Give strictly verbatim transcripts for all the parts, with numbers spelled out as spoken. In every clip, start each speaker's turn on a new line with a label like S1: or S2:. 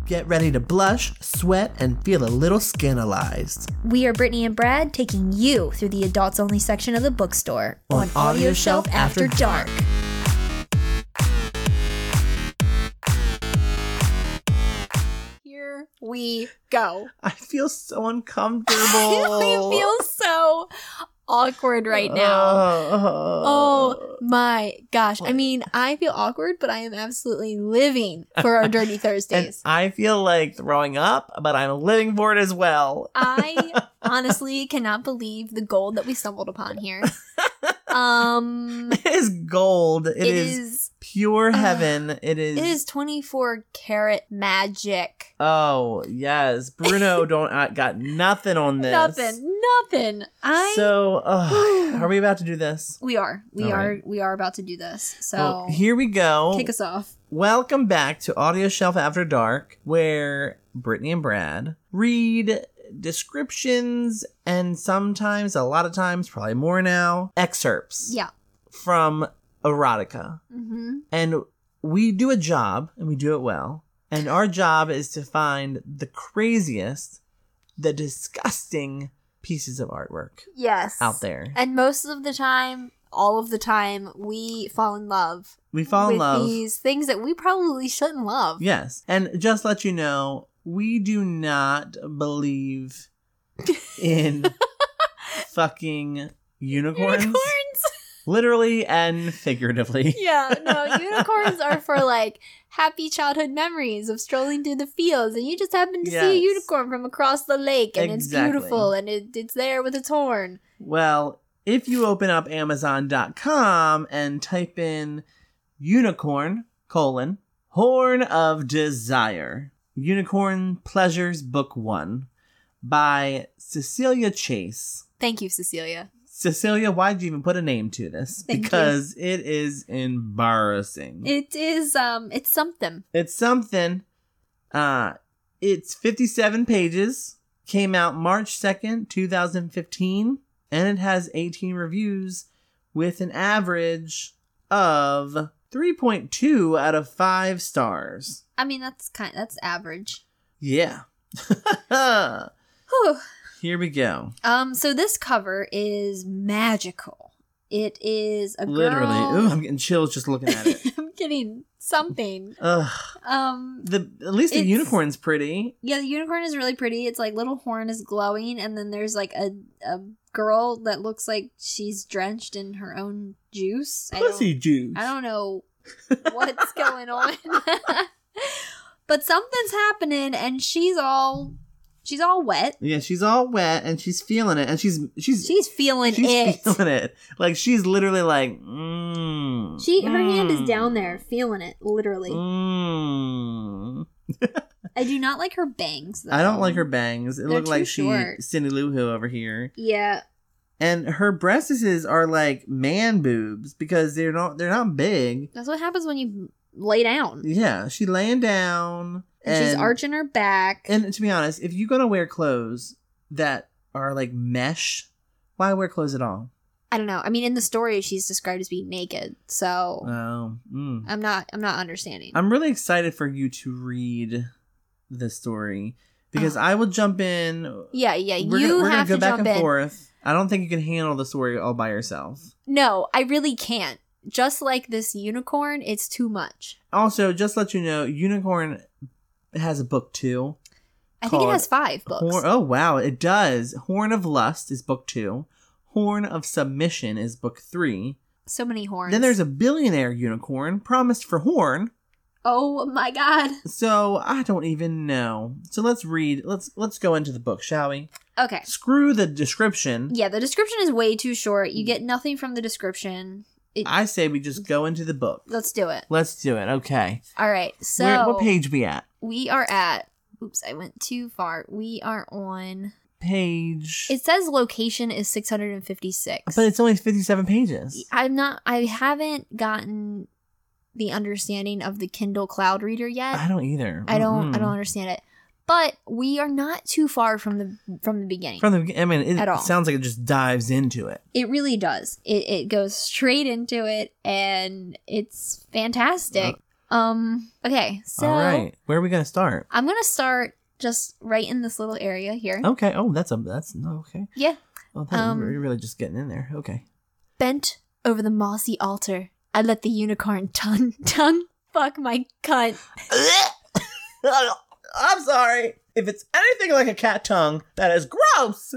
S1: Get ready to blush, sweat, and feel a little scandalized.
S2: We are Brittany and Brad taking you through the adults-only section of the bookstore
S1: On
S2: on,
S1: Audio
S2: Audio
S1: Shelf
S2: Shelf
S1: After
S2: After Dark. Here we go.
S1: I feel so uncomfortable.
S2: I feel so awkward right now.
S1: Uh,
S2: Oh my gosh. I mean, I feel awkward, but I am absolutely living for our Dirty
S1: and
S2: Thursdays.
S1: I feel like throwing up, but I'm living for it as well.
S2: I honestly cannot believe the gold that we stumbled upon here. Um,
S1: It is gold. It,
S2: it
S1: is,
S2: is,
S1: pure heaven. It is.
S2: it is twenty-four karat magic.
S1: Oh yes, Bruno don't uh, got nothing on this.
S2: Nothing, nothing. I.
S1: So, uh, are we about to do this?
S2: we are, we
S1: All
S2: are,
S1: right.
S2: we are about to do this. So
S1: Well, here we go.
S2: kick us off.
S1: Welcome back to Audio Shelf After Dark, where Brittany and Brad read descriptions and sometimes, a lot of times, probably more now, excerpts
S2: Yeah.
S1: from erotica.
S2: Mm-hmm.
S1: And we do a job, and we do it well. And our job is to find the craziest, the disgusting pieces of artwork
S2: Yes.
S1: out there.
S2: And most of the time, all of the time, we fall in love.
S1: We fall in
S2: with
S1: love.
S2: these things that we probably shouldn't love.
S1: Yes. And just let you know, we do not believe in fucking unicorns.
S2: Unicorns?
S1: Literally and figuratively.
S2: Yeah, no, unicorns are for like happy childhood memories of strolling through the fields and you just happen to see a
S1: Yes.
S2: unicorn from across the lake and
S1: Exactly.
S2: it's beautiful and it, it's there with its horn.
S1: Well, if you open up amazon dot com and type in unicorn, colon, Horn of Desire, Unicorn Pleasures Book One by Cecilia Chase.
S2: Thank you, Cecilia.
S1: Cecilia, why'd you even put a name to this?
S2: Thank you.
S1: Because it is embarrassing.
S2: It is, um, it's something.
S1: It's something. Uh, it's fifty-seven pages. Came out March second, twenty fifteen. And it has eighteen reviews with an average of three point two out of five stars.
S2: I mean, that's kind that's average.
S1: Yeah.
S2: Whew.
S1: Here we go.
S2: Um, so this cover is magical. It is a girl.
S1: Literally. Ooh, I'm getting chills just looking at it.
S2: I'm getting something.
S1: Ugh.
S2: Um,
S1: The at least the
S2: It's-
S1: unicorn's pretty.
S2: yeah, the unicorn is really pretty. It's like little horn is glowing, and then there's like a a girl that looks like she's drenched in her own juice. I don't-
S1: Pussy juice.
S2: I don't know what's going on, but something's happening, and she's all she's all wet.
S1: Yeah, she's all wet and she's feeling it, and she's she's
S2: She's feeling
S1: she's
S2: it.
S1: feeling it. Like she's literally like, mm,
S2: She her hand is
S1: mm,
S2: down there, feeling it literally.
S1: Mm.
S2: I do not like her bangs. Though.
S1: I don't like her bangs. It
S2: They're
S1: looked like
S2: too
S1: she
S2: short.
S1: Cindy Lou Who over here.
S2: Yeah,
S1: And her breasts are like man boobs because they're not they're not big.
S2: that's what happens when you lay down.
S1: Yeah, she's laying down
S2: And she's arching her back.
S1: And to be honest, if you're gonna wear clothes that are like mesh, why wear clothes at all?
S2: I don't know. I mean, in the story, she's described as being naked, so
S1: Oh, mm.
S2: I'm not. I'm not understanding.
S1: I'm really excited for you to read the story because
S2: Oh.
S1: I will jump in.
S2: yeah, yeah.
S1: We're
S2: you
S1: gonna, we're
S2: have
S1: gonna go
S2: to
S1: back
S2: jump
S1: and
S2: in.
S1: forth. I don't think you can handle the story all by yourself.
S2: No, I really can't. Just like this unicorn, it's too much.
S1: Also, just to let you know, Unicorn has a book too.
S2: I think it
S1: Called
S2: has five books.
S1: Horn, oh wow, it does. Horn of Lust is book two. Horn of Submission is book three.
S2: So many horns.
S1: Then there's a billionaire unicorn promised for Horn.
S2: Oh my god.
S1: So I don't even know. So let's read. Let's let's go into the book, shall we?
S2: Okay.
S1: Screw the description.
S2: Yeah, the description is way too short. You get nothing from the description. It,
S1: I say we just go into the book.
S2: let's do it.
S1: Let's do it. Okay.
S2: All right. So
S1: Where, what page we at?
S2: we are at. Oops, I went too far. We are on.
S1: Page.
S2: It says location is six hundred fifty-six.
S1: but it's only fifty-seven pages.
S2: I'm not. I haven't gotten the understanding of the Kindle Cloud Reader yet.
S1: I don't either.
S2: I don't.
S1: Mm-mm.
S2: I don't understand it. But we are not too far from the from the beginning.
S1: From the beginning, I mean, it
S2: At all.
S1: sounds like it just dives into it.
S2: It really does. It it goes straight into it, and it's fantastic. Um. Okay. So
S1: All right. Where are we gonna start?
S2: I'm gonna start just right in this little area here.
S1: Okay. Oh, that's a that's no okay.
S2: Yeah.
S1: Oh, that,
S2: Um,
S1: you're really just getting in there. Okay.
S2: Bent over the mossy altar, I let the unicorn tongue tongue fuck my cunt.
S1: I'm sorry. If it's anything like a cat tongue, that is gross.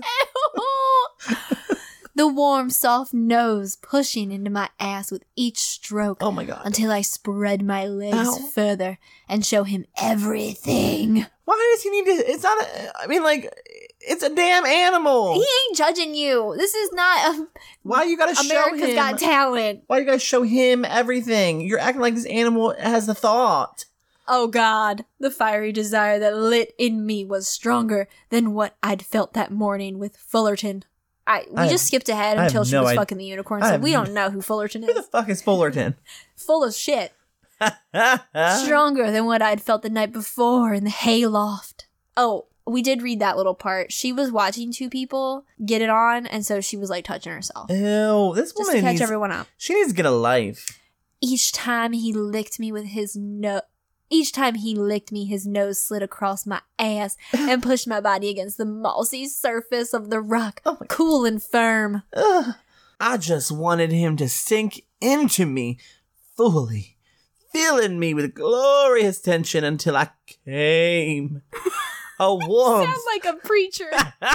S2: The warm, soft nose pushing into my ass with each stroke.
S1: Oh my god.
S2: Until I spread my legs
S1: Ow.
S2: further and show him everything.
S1: Why does he need to? It's not a. I mean, like, it's a damn animal.
S2: He ain't judging you. This is not a
S1: Why you gotta show
S2: America's
S1: him?
S2: Got Talent.
S1: Why you gotta show him everything? You're acting like this animal has a thought.
S2: Oh God, the fiery desire that lit in me was stronger than what I'd felt that morning with Fullerton. I we
S1: I
S2: just
S1: have-
S2: skipped ahead
S1: I have
S2: until she
S1: no
S2: was
S1: idea-
S2: fucking the unicorn,
S1: I
S2: so
S1: have
S2: we
S1: n-
S2: don't know who Fullerton
S1: Who the
S2: is.
S1: fuck is Fullerton?
S2: Full of shit.
S1: Huh?
S2: Stronger than what I'd felt the night before in the hayloft. Oh, we did read that little part. She was watching two people get it on, and so she was like touching herself.
S1: Ew, this
S2: Just
S1: woman
S2: to catch
S1: needs,
S2: everyone up.
S1: she needs to get a life.
S2: Each time he licked me with his nose. Each time he licked me, his nose slid across my ass and pushed my body against the mossy surface of the rock,
S1: Oh my-
S2: cool and firm.
S1: Ugh. I just wanted him to sink into me fully, filling me with glorious tension until I came. A warmth.
S2: Sound like a preacher.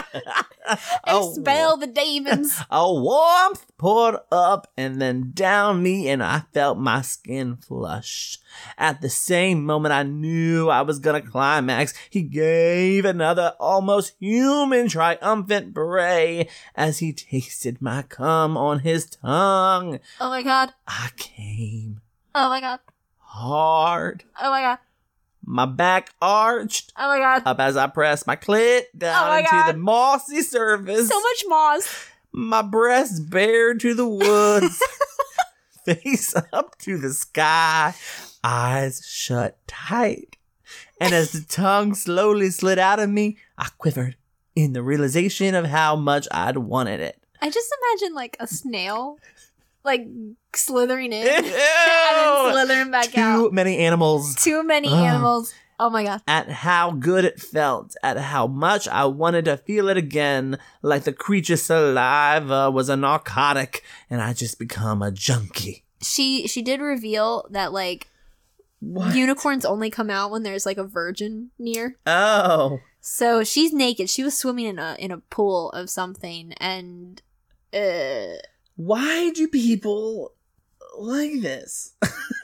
S1: a,
S2: Expel the demons.
S1: a warmth poured up and then down me, and I felt my skin flush. At the same moment I knew I was gonna climax, he gave another almost human triumphant bray as he tasted my cum on his tongue.
S2: Oh my God.
S1: I came
S2: Oh my God.
S1: hard.
S2: Oh my God.
S1: My back arched
S2: Oh my God.
S1: up as I pressed my clit down
S2: Oh my
S1: into
S2: God.
S1: the mossy surface.
S2: So much moss.
S1: My breasts bared to the woods, face up to the sky, eyes shut tight. And as the tongue slowly slid out of me, I quivered in the realization of how much I'd wanted it.
S2: I just imagine like a snail, like slithering in
S1: Ew!
S2: and then slithering back
S1: Too
S2: out.
S1: many animals.
S2: Too many
S1: Ugh.
S2: animals. Oh my God.
S1: At how good it felt, at how much I wanted to feel it again, like the creature's saliva was a narcotic, and I just become a junkie.
S2: She she did reveal that like
S1: What?
S2: unicorns only come out when there's like a virgin near.
S1: Oh.
S2: So she's naked. She was swimming in a in a pool of something, and uh,
S1: Why do people like this?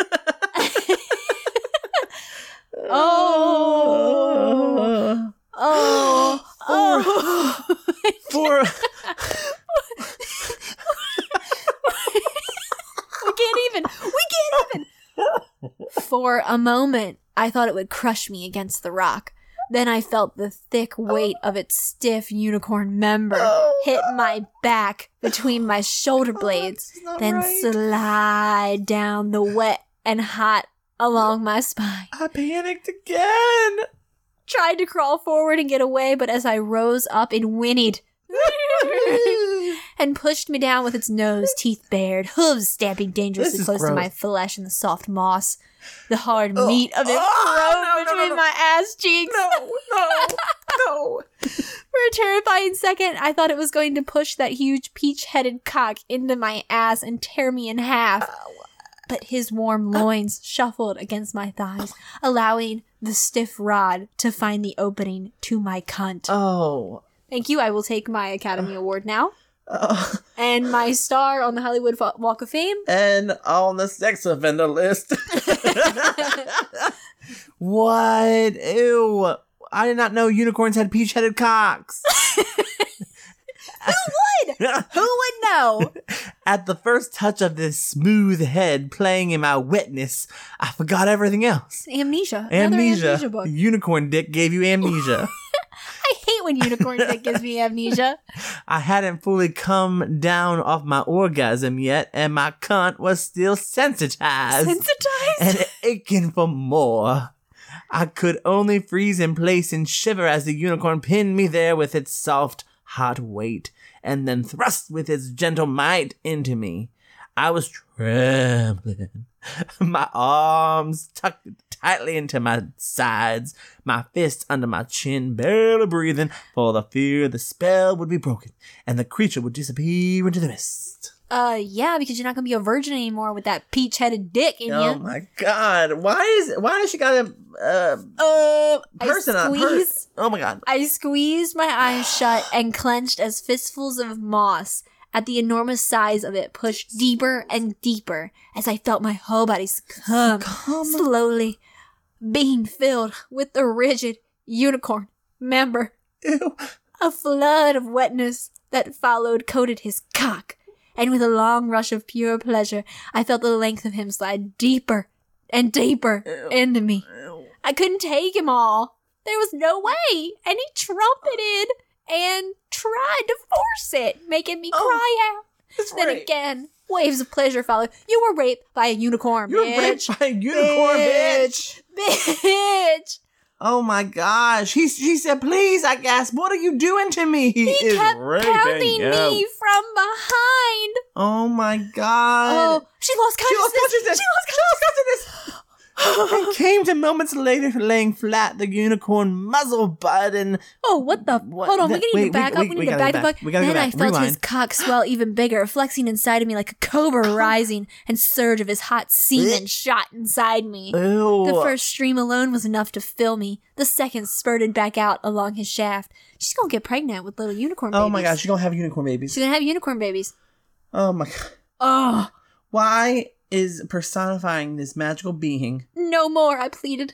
S2: Oh. oh oh.
S1: For
S2: We can't even. We can't even. For a moment, I thought it would crush me against the rock. Then I felt the thick weight of its stiff unicorn member
S1: Oh.
S2: hit my back between my shoulder blades,
S1: this is not
S2: then
S1: right.
S2: slide down the wet and hot along my spine.
S1: I panicked again.
S2: Tried to crawl forward and get away, but as I rose up, it whinnied and pushed me down with its nose, teeth bared, hooves stamping dangerously
S1: This is
S2: close to
S1: gross.
S2: my flesh and the soft moss. The hard
S1: Ugh.
S2: meat of it
S1: Oh,
S2: broke
S1: no, no, no,
S2: between
S1: no.
S2: my ass cheeks.
S1: No, no, no.
S2: For a terrifying second, I thought it was going to push that huge peach-headed cock into my ass and tear me in half. But his warm loins shuffled against my thighs, allowing the stiff rod to find the opening to my cunt.
S1: Oh.
S2: Thank you. I will take my Academy Award now.
S1: Uh,
S2: And my star on the Hollywood Fo- Walk of Fame.
S1: and on the sex offender list. What? Ew. I did not know unicorns had peach-headed cocks.
S2: Who would? Who would know?
S1: At the first touch of this smooth head playing in my wetness, I forgot everything else.
S2: Amnesia. Another
S1: Amnesia.
S2: amnesia book.
S1: Unicorn dick gave you amnesia.
S2: I hate when unicorn dick gives me amnesia.
S1: I hadn't fully come down off my orgasm yet, and my cunt was still sensitized
S2: Sensitized?
S1: and aching for more. I could only freeze in place and shiver as the unicorn pinned me there with its soft, hot weight, and then thrust with its gentle might into me. I was trembling, My arms tucked tightly into my sides, my fists under my chin, barely breathing, for the fear the spell would be broken and the creature would disappear into the mist.
S2: Uh, yeah, because you're not gonna be a virgin anymore with that peach-headed dick in
S1: Oh
S2: you.
S1: my god! Why is why does she got a uh,
S2: Uh,
S1: person
S2: I
S1: on her?
S2: squeezed,
S1: Oh my god!
S2: I squeezed my eyes shut and clenched as fistfuls of moss at the enormous size of it pushed deeper and deeper as I felt my whole body succumb
S1: Come.
S2: slowly, being filled with the rigid unicorn member.
S1: Ew.
S2: A flood of wetness that followed coated his cock, and with a long rush of pure pleasure, I felt the length of him slide deeper and deeper
S1: Ew.
S2: into me.
S1: Ew.
S2: I couldn't take him all. There was no way. And he trumpeted and tried to force it, making me
S1: Oh,
S2: cry out.
S1: That's
S2: Then
S1: right.
S2: again, waves of pleasure followed. You were raped by a unicorn,
S1: You're
S2: bitch.
S1: raped by a unicorn, bitch.
S2: Bitch.
S1: Oh my gosh! He she said, "Please," I gasped. "What are you doing to me?" He,
S2: He
S1: is
S2: kept
S1: raping
S2: pounding
S1: you.
S2: me from behind.
S1: Oh my god!
S2: Oh, she lost
S1: She
S2: consciousness.
S1: lost consciousness. She lost consciousness. And came to moments later, laying flat, the unicorn muzzle button.
S2: Oh, what the?
S1: What
S2: Hold on,
S1: the-
S2: we need
S1: wait,
S2: to back
S1: we-
S2: up.
S1: we-
S2: We
S1: we
S2: need to
S1: gotta
S2: back
S1: go
S2: up.
S1: back. We gotta go
S2: Then I
S1: back.
S2: felt his
S1: Rewind.
S2: cock swell even bigger, flexing inside of me like a cobra rising, and surge of his hot semen shot inside me.
S1: Ew.
S2: The first stream alone was enough to fill me. The second spurted back out along his shaft. She's gonna get pregnant with little unicorn babies.
S1: Oh my gosh, you're gonna have unicorn babies.
S2: She's gonna have unicorn babies.
S1: Oh my god.
S2: Oh,
S1: Why is personifying this magical being?
S2: no more, I pleaded.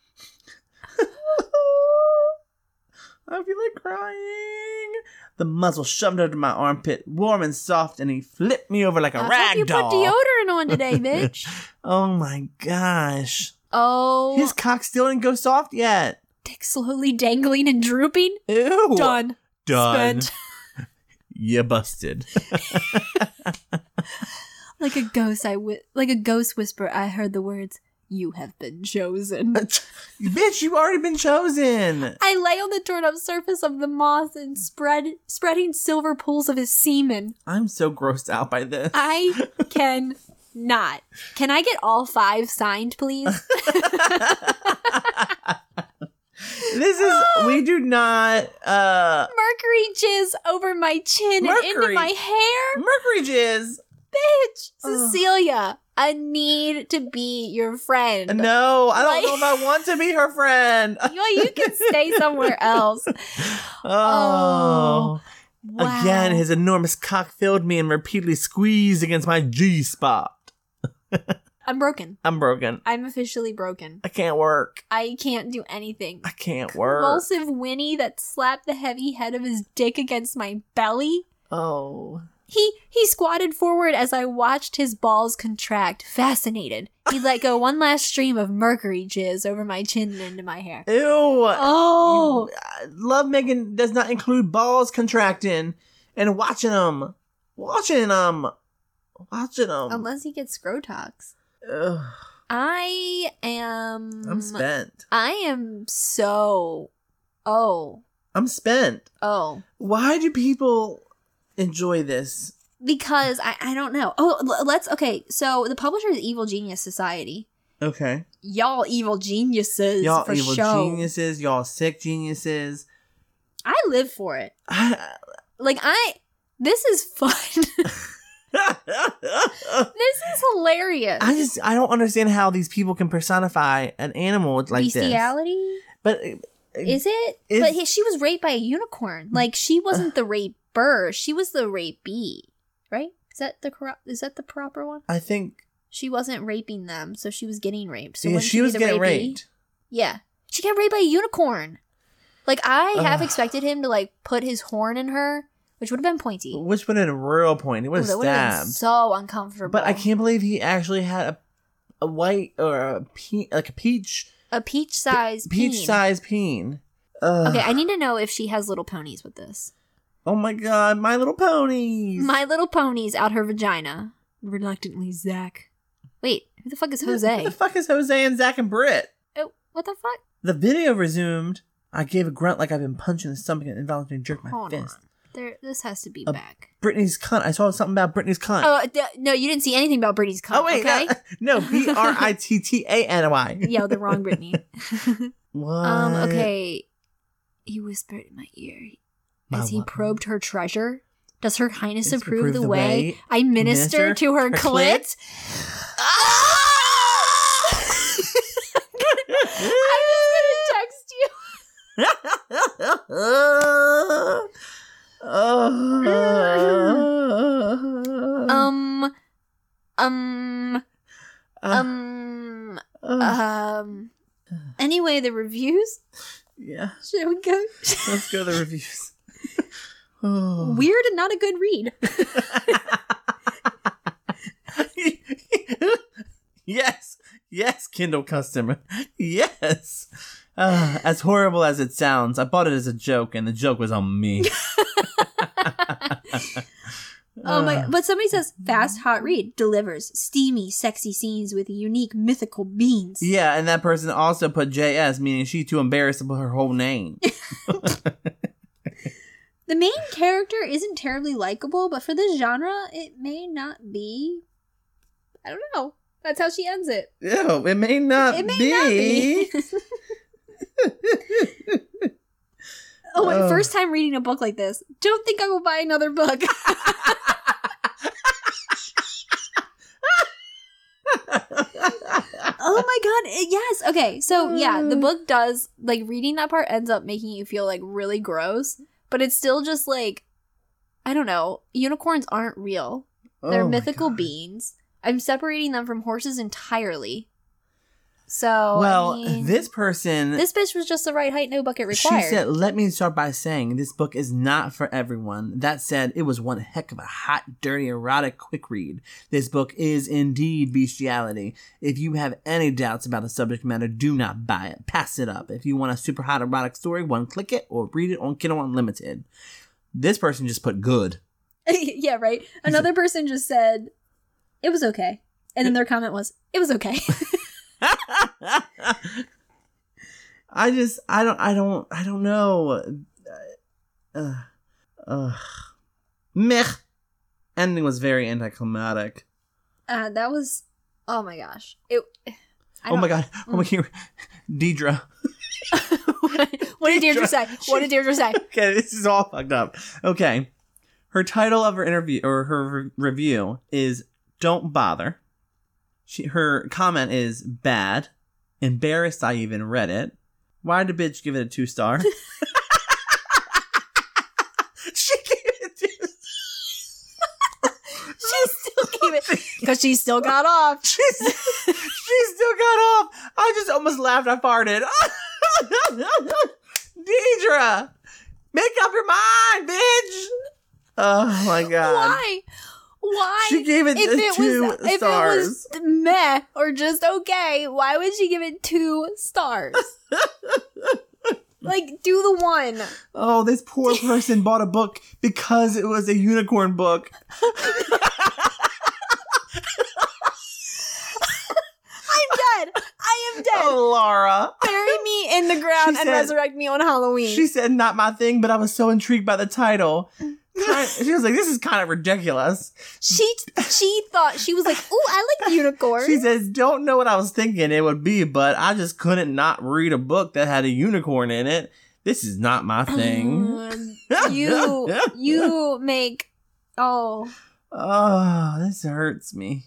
S1: I feel like crying. The muzzle shoved under my armpit, warm and soft, and he flipped me over like a
S2: I
S1: rag
S2: hope you
S1: doll.
S2: put deodorant on today, bitch.
S1: Oh my gosh.
S2: Oh,
S1: His cock still didn't go soft yet.
S2: dick slowly dangling and drooping.
S1: Ew.
S2: Done.
S1: Done.
S2: Spent.
S1: You busted.
S2: Like a ghost, I whi- like a ghost whisper. I heard the words, "You have been chosen."
S1: Bitch, you've already been chosen.
S2: I lay on the torn up surface of the moss and spread, spreading silver pools of his semen.
S1: I'm so grossed out by this.
S2: I can not. Can I get all five signed, please?
S1: This is, we do not, uh,
S2: Mercury jizz over my chin and into
S1: Mercury?
S2: my hair.
S1: Mercury jizz.
S2: Bitch,
S1: Ugh.
S2: Cecilia, I need to be your friend.
S1: No, I don't
S2: Like-
S1: know if I want to be her friend.
S2: Well, you can stay somewhere else.
S1: Oh.
S2: Wow.
S1: Again, his enormous cock filled me and repeatedly squeezed against my G spot.
S2: I'm broken.
S1: I'm broken.
S2: I'm officially broken.
S1: I can't work.
S2: I can't do anything.
S1: I can't work.
S2: Convulsive whinny that slapped the heavy head of his dick against my belly.
S1: Oh.
S2: He he squatted forward as I watched his balls contract, fascinated. He let go one last stream of mercury jizz over my chin and into my hair.
S1: Ew.
S2: Oh,
S1: Love making does not include balls contracting and watching them. Watching them. Watching them.
S2: unless he gets scrotox.
S1: Ugh,
S2: I am.
S1: I'm spent.
S2: I am so. Oh.
S1: I'm spent.
S2: Oh.
S1: Why do people enjoy this?
S2: Because I, I don't know. Oh, l- let's. Okay, so the publisher is Evil Genius Society.
S1: Okay.
S2: Y'all evil geniuses.
S1: Y'all
S2: for
S1: evil
S2: show.
S1: geniuses. Y'all sick geniuses.
S2: I live for it.
S1: I,
S2: Like, I. This is fun. This is hilarious.
S1: I just I don't understand how these people can personify an animal like this.
S2: Bestiality?
S1: But
S2: Is it?
S1: Is-
S2: but he, she was raped by a unicorn. Like, she wasn't the raper. She was the rapee. Right? Is that the corrupt? Is that the proper one?
S1: I think
S2: She wasn't raping them, so she was getting raped. So
S1: yeah,
S2: wouldn't
S1: she
S2: be
S1: was
S2: the
S1: getting
S2: rapee?
S1: raped.
S2: Yeah. She got raped by a unicorn. Like, I have
S1: Ugh.
S2: expected him to, like, put his horn in her, which would have been pointy.
S1: Which would have been a real point. It would
S2: Ooh,
S1: have
S2: that would have been
S1: stabbed.
S2: so uncomfortable.
S1: But I can't believe he actually had a, a white or a pe- like a peach
S2: A peach-sized
S1: peach
S2: peen.
S1: sized peen. Ugh.
S2: Okay, I need to know if she has little ponies with this.
S1: Oh my god, My Little Ponies.
S2: My Little Ponies out her vagina. Reluctantly, Zach. Wait, who the fuck is
S1: Who
S2: Jose?
S1: the fuck is Jose and Zach and Britt?
S2: Oh, what the fuck?
S1: The video resumed. I gave a grunt like I've been punched in the stomach and involuntarily jerked my
S2: Hold
S1: fist.
S2: on. There, this has to be
S1: A-
S2: back.
S1: Brittany's cunt. I saw something about Brittany's cunt.
S2: Oh th- no, you didn't see anything about Brittany's cunt.
S1: oh wait,
S2: okay?
S1: no, no, B R I T T A N Y.
S2: Yo, the wrong Brittany.
S1: What?
S2: um. Okay. He whispered in my ear
S1: My
S2: as he
S1: what?
S2: probed her treasure. Does Her Highness
S1: Does
S2: approve
S1: approve
S2: the,
S1: the
S2: way,
S1: way
S2: I minister,
S1: minister
S2: to her
S1: her
S2: clit? I'm just gonna text you. Um. Um. Um. Um. Anyway, the reviews.
S1: yeah,
S2: Shall we go?
S1: let's go to the reviews. Oh.
S2: Weird and not a good read.
S1: Yes, yes, Kindle customer. Yes. Uh, as horrible as it sounds, I bought it as a joke, and the joke was on me.
S2: Oh my!
S1: Uh,
S2: But somebody says fast, hot read delivers steamy, sexy scenes with unique mythical beings.
S1: Yeah, and that person also put J S, meaning she too embarrassed to put her whole name.
S2: The main character isn't terribly likable, but for this genre, it may not be. I don't know. That's how she ends it.
S1: Ew, it may not
S2: It may
S1: be.
S2: not be. Oh, my
S1: Ugh.
S2: first time reading a book like this. Don't think I will buy another book. Oh my god, it- yes. Okay, so yeah, the book does, like, reading that part ends up making you feel, like, really gross, but it's still just, like, I don't know, unicorns aren't real. They're
S1: Oh my
S2: mythical
S1: God.
S2: beings. I'm separating them from horses entirely. So,
S1: Well,
S2: I mean,
S1: this person,
S2: this bitch was just the right height, no bucket required.
S1: she said, let me start by saying this book is not for everyone. That said, it was one heck of a hot, dirty, erotic quick read. This book is indeed bestiality. If you have any doubts about the subject matter, do not buy it. Pass it up. If you want a super hot erotic story, one click it or read it on Kindle Unlimited. This person just put good.
S2: Yeah, right. Another person just said, it was okay. And then their comment was, it was okay.
S1: I just, I don't, I don't, I don't know. Uh, uh, meh. Ending was very anticlimactic.
S2: Uh, that was, oh my gosh. It. I
S1: Oh my
S2: don't-
S1: god. Oh my god. Deidre.
S2: What did Deirdre say? What did Deirdre say?
S1: Okay, this is all fucked up. Okay. Her title of her interview or her re- review is Don't Bother. She her comment is bad. Embarrassed I even read it. Why did bitch give it a two star? She gave it two
S2: She still gave it because she still got off.
S1: She's, she still got off. I just almost laughed. I farted. Deidre, make up your mind, bitch. Oh my god.
S2: Why? Why?
S1: She gave it
S2: if it
S1: two
S2: was, if
S1: stars.
S2: it was meh or just okay, why would she give it two stars? Like, do the one.
S1: Oh, this poor person bought a book because it was a unicorn book.
S2: I'm dead. I am dead.
S1: Oh, Laura.
S2: Bury me in the ground
S1: She
S2: and
S1: said-
S2: resurrect me on Halloween.
S1: She said, not my thing, but I was so intrigued by the title. Kind she was like, this is kind of ridiculous.
S2: She she thought, she was like, ooh, I like unicorns.
S1: She says, don't know what I was thinking it would be, but I just couldn't not read a book that had a unicorn in it. This is not my thing.
S2: Um, you you make oh
S1: Oh, this hurts me.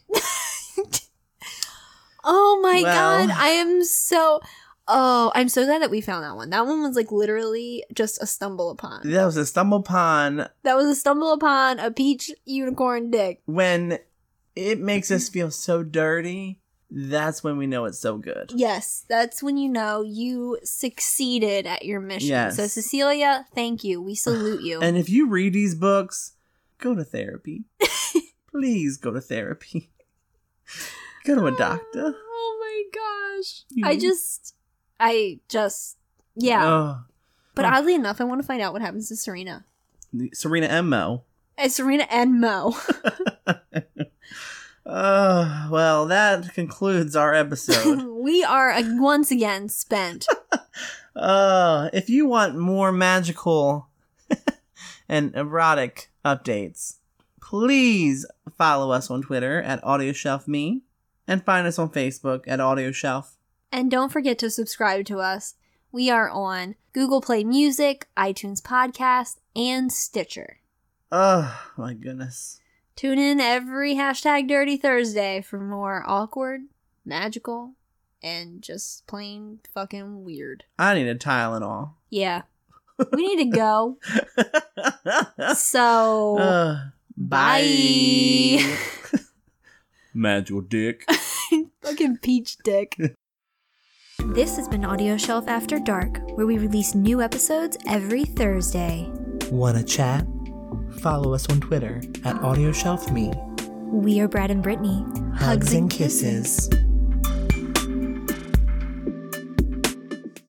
S2: oh my
S1: Well.
S2: god, I am so oh I'm so glad that we found that one. That one was like literally just a stumble upon.
S1: That was a stumble upon
S2: That was a stumble upon a peach unicorn dick.
S1: when it makes us feel so dirty. That's when we know it's so good.
S2: Yes, that's when you know you succeeded at your mission.
S1: Yes.
S2: So Cecilia, thank you. We salute you.
S1: And if you read these books, go to therapy. Please go to therapy. Go to a doctor.
S2: Oh my gosh.
S1: You-
S2: I just I just yeah.
S1: Oh,
S2: But
S1: Oh.
S2: oddly enough, I want to find out what happens to Serena.
S1: Serena and Mo.
S2: And Serena and Mo.
S1: Oh, well, that concludes our episode.
S2: We are uh, once again spent.
S1: Uh, if you want more magical and erotic updates, please follow us on Twitter at AudioShelfMe and find us on Facebook at AudioShelf.
S2: And don't forget to subscribe to us. We are on Google Play Music, iTunes Podcast, and Stitcher.
S1: Oh, my goodness.
S2: Tune in every hashtag Dirty Thursday for more awkward, magical, and just plain fucking weird.
S1: I need a Tylenol.
S2: Yeah. We need to go. So,
S1: Uh,
S2: bye.
S1: bye. Magical dick.
S2: Fucking peach dick. This has been Audio Shelf After Dark, where we release new episodes every Thursday.
S1: Wanna chat? Follow us on Twitter at AudioShelfMe.
S2: We are Brad and Brittany.
S1: Hugs and kisses.